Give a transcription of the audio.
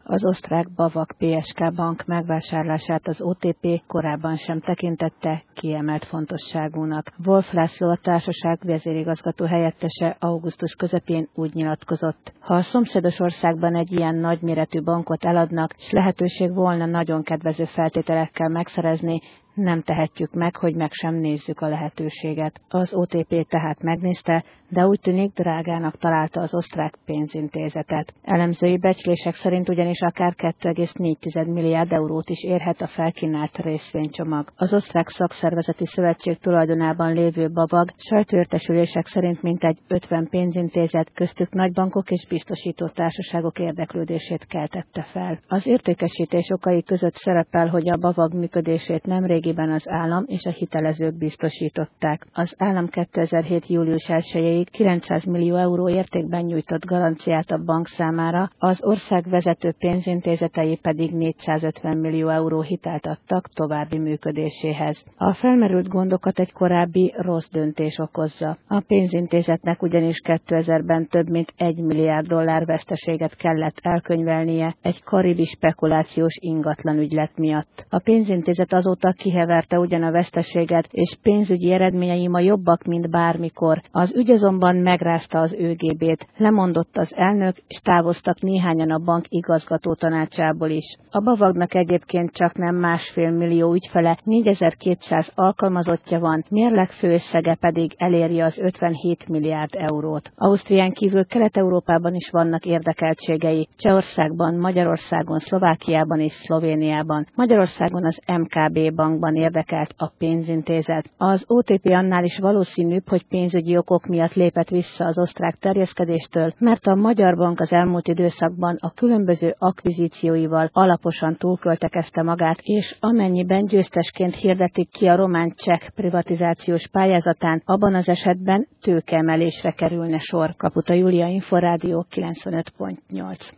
Az osztrák BAWAG PSK bank megvásárlását az OTP korábban sem tekintette kiemelt fontosságúnak. Wolf László, a társaság vezérigazgató helyettese augusztus közepén úgy nyilatkozott: ha a szomszédos országban egy ilyen nagyméretű bankot eladnak, s lehetőség volna nagyon kedvező feltételekkel megszerezni, nem tehetjük meg, hogy meg sem nézzük a lehetőséget. Az OTP tehát megnézte, de úgy tűnik, drágának találta az osztrák pénzintézetet. Elemzői becslések szerint ugyanis akár 2,4 milliárd eurót is érhet a felkínált részvénycsomag. Az osztrák szakszervezeti szövetség tulajdonában lévő BAWAG sajtóértesülések szerint mintegy 50 pénzintézet, köztük nagybankok és biztosító társaságok érdeklődését keltette fel. Az értékesítés okai között szerepel, hogy a BAWAG működését nemrégiben az állam és a hitelezők biztosították. Az állam 2007. július 1-ig 900 millió euró értékben nyújtott garanciát a bank számára, az ország vezető pénzintézetei pedig 450 millió euró hitelt adtak további működéséhez. A felmerült gondokat egy korábbi rossz döntés okozza. A pénzintézetnek ugyanis 2000-ben több mint 1 milliárd dollár veszteséget kellett elkönyvelnie egy karibi spekulációs ingatlanügylet miatt. A pénzintézet azóta kiheverte ugyan a veszteséget, és pénzügyi eredményei ma jobbak, mint bármikor. Az ügy azonban megrázta az ÖGB-t, lemondott az elnök, és távoztak néhányan a bank igazgató tanácsából is. A BAWAG-nak egyébként csaknem 1,5 millió ügyfele, 4200 alkalmazottja van, mérleg főösszege pedig eléri az 57 milliárd eurót. Ausztrián kívül Kelet-Európában is vannak érdekeltségei, Csehországban, Magyarországon, Szlovákiában és Szlovéniában. Magyarországon az MKB bankban érdekelt a pénzintézet. Az OTP annál is valószínűbb, hogy pénzügyi okok miatt lépett vissza az osztrák terjeszkedéstől, mert a magyar bank az elmúlt időszakban a különböző akvizícióival alaposan túlköltekezte magát, és amennyiben győztesként hirdetik ki a román-cseh privatizációs pályázatán, abban az esetben tőkeemelésre kerülne sor. Kaputa Júlia, Inforádió 95.8.